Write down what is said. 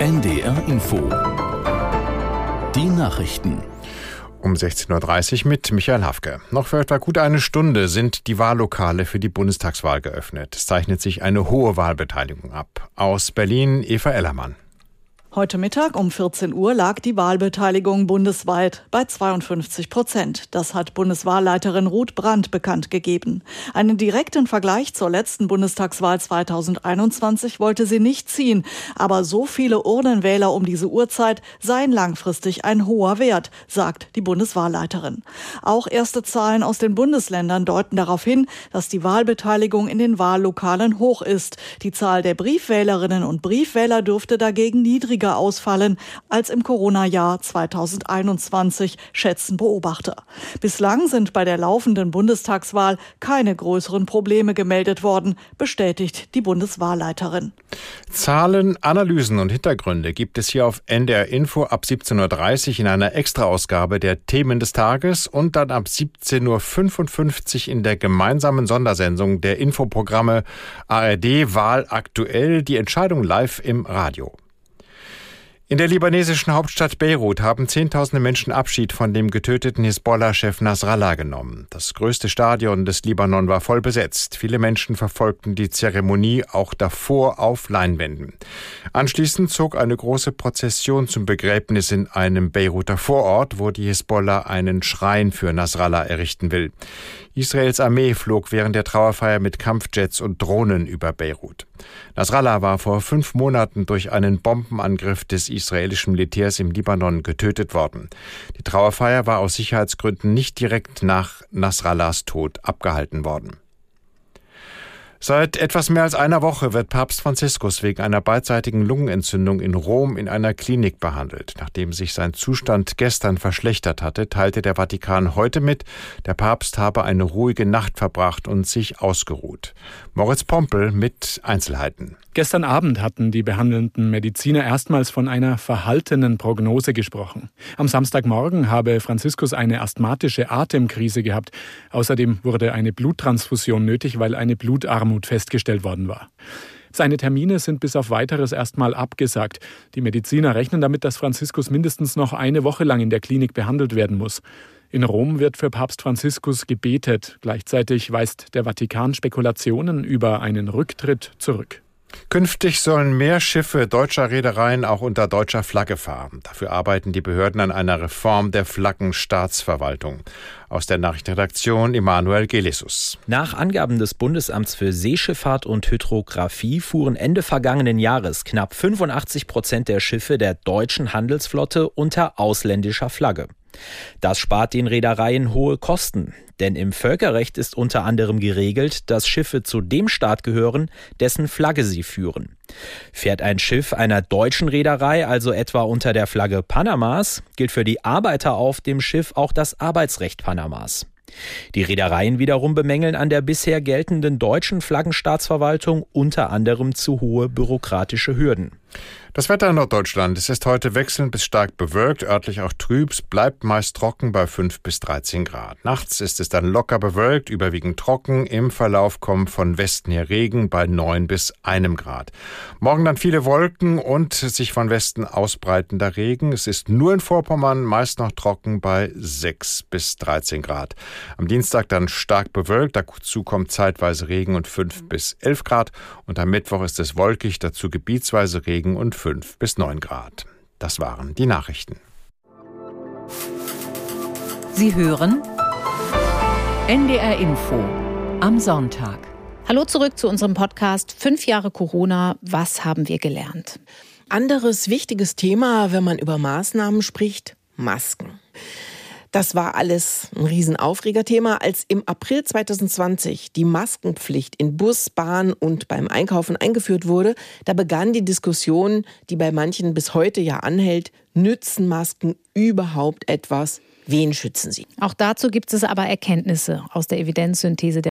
NDR Info. Die Nachrichten. Um 16.30 Uhr mit Michael Hafke. Noch für etwa gut eine Stunde sind die Wahllokale für die Bundestagswahl geöffnet. Es zeichnet sich eine hohe Wahlbeteiligung ab. Aus Berlin Eva Ellermann. Heute Mittag um 14 Uhr lag die Wahlbeteiligung bundesweit bei 52%. Das hat Bundeswahlleiterin Ruth Brandt bekannt gegeben. Einen direkten Vergleich zur letzten Bundestagswahl 2021 wollte sie nicht ziehen. Aber so viele Urnenwähler um diese Uhrzeit seien langfristig ein hoher Wert, sagt die Bundeswahlleiterin. Auch erste Zahlen aus den Bundesländern deuten darauf hin, dass die Wahlbeteiligung in den Wahllokalen hoch ist. Die Zahl der Briefwählerinnen und Briefwähler dürfte dagegen niedriger ausfallen als im Corona-Jahr 2021, schätzen Beobachter. Bislang sind bei der laufenden Bundestagswahl keine größeren Probleme gemeldet worden, bestätigt die Bundeswahlleiterin. Zahlen, Analysen und Hintergründe gibt es hier auf NDR Info ab 17.30 Uhr in einer Extraausgabe der Themen des Tages und dann ab 17.55 Uhr in der gemeinsamen Sondersendung der Infoprogramme ARD Wahl aktuell, die Entscheidung live im Radio. In der libanesischen Hauptstadt Beirut haben Zehntausende Menschen Abschied von dem getöteten Hisbollah-Chef Nasrallah genommen. Das größte Stadion des Libanon war voll besetzt. Viele Menschen verfolgten die Zeremonie auch davor auf Leinwänden. Anschließend zog eine große Prozession zum Begräbnis in einem Beiruter Vorort, wo die Hisbollah einen Schrein für Nasrallah errichten will. Israels Armee flog während der Trauerfeier mit Kampfjets und Drohnen über Beirut. Nasrallah war vor 5 Monaten durch einen Bombenangriff des israelischen Militärs im Libanon getötet worden. Die Trauerfeier war aus Sicherheitsgründen nicht direkt nach Nasrallahs Tod abgehalten worden. Seit etwas mehr als einer Woche wird Papst Franziskus wegen einer beidseitigen Lungenentzündung in Rom in einer Klinik behandelt. Nachdem sich sein Zustand gestern verschlechtert hatte, teilte der Vatikan heute mit, der Papst habe eine ruhige Nacht verbracht und sich ausgeruht. Moritz Pompel mit Einzelheiten. Gestern Abend hatten die behandelnden Mediziner erstmals von einer verhaltenen Prognose gesprochen. Am Samstagmorgen habe Franziskus eine asthmatische Atemkrise gehabt. Außerdem wurde eine Bluttransfusion nötig, weil eine Blutarmut festgestellt worden war. Seine Termine sind bis auf Weiteres erstmal abgesagt. Die Mediziner rechnen damit, dass Franziskus mindestens noch eine Woche lang in der Klinik behandelt werden muss. In Rom wird für Papst Franziskus gebetet. Gleichzeitig weist der Vatikan Spekulationen über einen Rücktritt zurück. Künftig sollen mehr Schiffe deutscher Reedereien auch unter deutscher Flagge fahren. Dafür arbeiten die Behörden an einer Reform der Flaggenstaatsverwaltung. Aus der Nachrichtenredaktion Emanuel Gelesus. Nach Angaben des Bundesamts für Seeschifffahrt und Hydrographie fuhren Ende vergangenen Jahres knapp 85% der Schiffe der deutschen Handelsflotte unter ausländischer Flagge. Das spart den Reedereien hohe Kosten, denn im Völkerrecht ist unter anderem geregelt, dass Schiffe zu dem Staat gehören, dessen Flagge sie führen. Fährt ein Schiff einer deutschen Reederei also etwa unter der Flagge Panamas, gilt für die Arbeiter auf dem Schiff auch das Arbeitsrecht Panamas. Die Reedereien wiederum bemängeln an der bisher geltenden deutschen Flaggenstaatsverwaltung unter anderem zu hohe bürokratische Hürden. Das Wetter in Norddeutschland. Es ist heute wechselnd bis stark bewölkt, örtlich auch trüb, bleibt meist trocken bei 5 bis 13 Grad. Nachts ist es dann locker bewölkt, überwiegend trocken. Im Verlauf kommt von Westen her Regen bei 9 bis 1 Grad. Morgen dann viele Wolken und sich von Westen ausbreitender Regen. Es ist nur in Vorpommern meist noch trocken bei 6 bis 13 Grad. Am Dienstag dann stark bewölkt, dazu kommt zeitweise Regen und 5 bis 11 Grad. Und am Mittwoch ist es wolkig, dazu gebietsweise Regen und 5 bis 9 Grad. Das waren die Nachrichten. Sie hören NDR Info am Sonntag. Hallo zurück zu unserem Podcast 5 Jahre Corona. Was haben wir gelernt? Anderes wichtiges Thema, wenn man über Maßnahmen spricht, Masken. Das war alles ein Riesenaufregerthema, als im April 2020 die Maskenpflicht in Bus, Bahn und beim Einkaufen eingeführt wurde. Da begann die Diskussion, die bei manchen bis heute ja anhält, nützen Masken überhaupt etwas? Wen schützen sie? Auch dazu gibt es aber Erkenntnisse aus der Evidenzsynthese der